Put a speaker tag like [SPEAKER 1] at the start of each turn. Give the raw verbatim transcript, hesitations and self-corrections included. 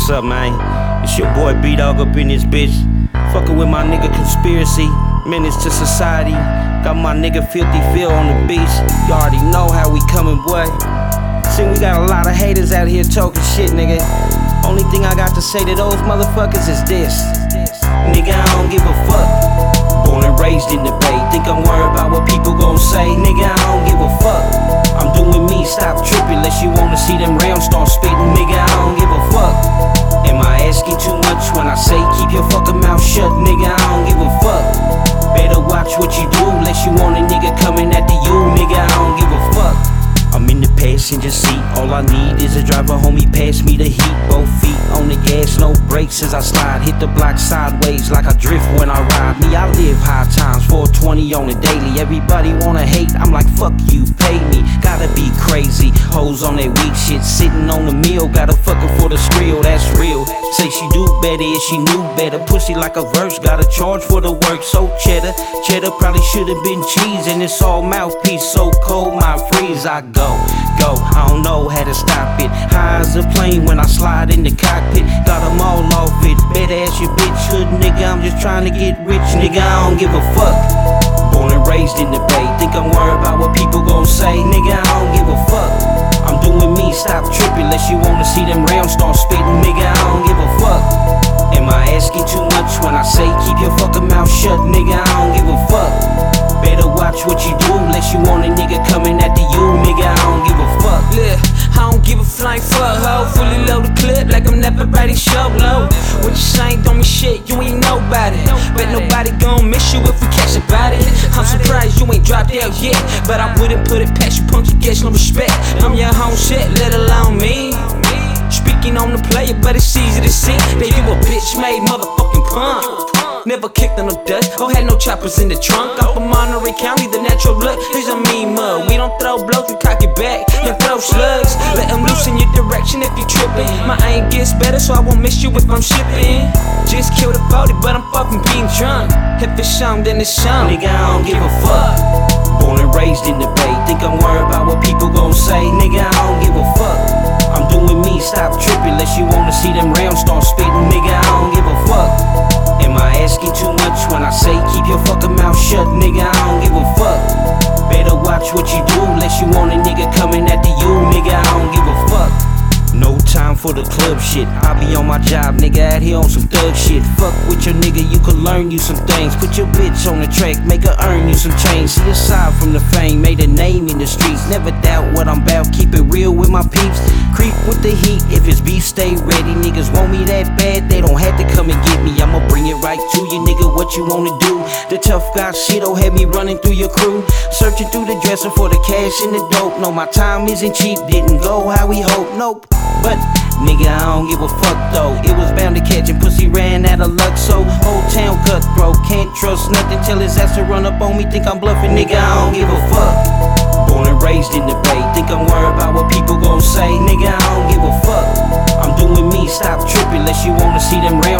[SPEAKER 1] What's up, man? It's your boy B-Dog up in this bitch. Fucking with my nigga Conspiracy, menace to society. Got my nigga Filthy Phil on the beach. You already know how we coming, boy. See, we got a lot of haters out here talking shit, nigga. Only thing I got to say to those motherfuckers is this: nigga, I don't give a fuck. Born and raised in the Bay. Think I'm worried about what people gon' say? Nigga, I don't give a fuck. I'm doing me, stop tripping unless you wanna see them rounds start spitting. Nigga, I don't give a fuck. Am I asking too much when I say keep your fucking mouth shut? Nigga, I don't give a fuck. Better watch what you do unless you want a nigga coming after you. Nigga, I don't give a fuck. I'm in the passenger seat, all I need is a driver, homie, pass me the heat. Both feet on the gas, no brakes as I slide. Hit the block sideways like I drift when I ride. Me, I live high times, four twenty on the daily. Everybody wanna hate, I'm like, fuck you, pay me. Gotta be crazy, hoes on that weak shit. Sitting on the meal, gotta fuck her for the skrill, that's real. Say she do better if she knew better. Pussy like a verse, gotta charge for the work. So cheddar, cheddar probably should've been cheese. And it's all mouthpiece, so cold, my freeze. I go Go, I don't know how to stop it. High as a plane when I slide in the cockpit. Got them all off it. Better ask your bitch hood, nigga. I'm just trying to get rich, nigga. I don't give a fuck. Born and raised in the Bay. Think I'm worried about what people gon' say? Nigga, I don't give a fuck. I'm doing me, stop tripping unless you wanna see them rounds start spitting. Nigga, I don't give a fuck. Am I asking too much when I say keep your fucking mouth shut? Nigga, I don't give a fuck. Better watch what you do unless you want a nigga coming after you. Nigga, I don't give a fuck.
[SPEAKER 2] Look, I don't give a flying fuck, ho. Fully load the clip like I'm never ready show low. What you saying don't mean shit, you ain't nobody. Bet nobody gon' miss you if we catch a body. I'm surprised you ain't dropped out yet, but I wouldn't put it past you, punk, you get no respect. I'm your home shit, let alone me. Speaking on the player, but it's easy to see that you a bitch made motherfucking punk. Never kicked on no dust, or had no choppers in the trunk. Up in Monterey County, the natural look is a mean mug. We don't throw blows, we cock it back and throw slugs. Let them loose in your direction if you trippin'. My aim gets better, so I won't miss you if I'm shipping. Just killed a forty, but I'm fucking being drunk. If it's some, then it's some.
[SPEAKER 1] Nigga, I don't give a fuck. Born and raised in the Bay. Think I'm worried about what people gon' say? Nigga, I don't give a fuck. I'm doing me, stop tripping unless you wanna see them rounds start spitting. Nigga, I don't give a fuck. Am I asking too much when I say keep your fucking mouth shut? Nigga, I don't give a fuck. Better watch what you do unless you want a nigga coming after you. Nigga, I don't give a fuck. No time for the club shit. I be on my job, nigga, out here on some thug shit. Fuck with your nigga, you could learn you some things. Put your bitch on the track, make her earn you some change. See, aside from the fame, made a name in the streets. Never doubt what I'm about, keep it real with my peeps. Creep with the heat, if it's beef, stay ready. Niggas want me that bad, they don't have to come and get me. I'ma bring it right to you, nigga, what you wanna do? The tough guy shit'll have me running through your crew. Searching through the dresser for the cash and the dope. No, my time isn't cheap, didn't go how we hope, nope. But, nigga, I don't give a fuck though. It was bound to catch and pussy ran out of luck. So, whole town cutthroat, can't trust nothing till his ass to run up on me. Think I'm bluffing, nigga, I don't give a fuck. Born and raised in the Bay. Think I'm worried about what people gon' say? Nigga, I don't give a fuck. I'm doing me, stop tripping unless you wanna see them rounds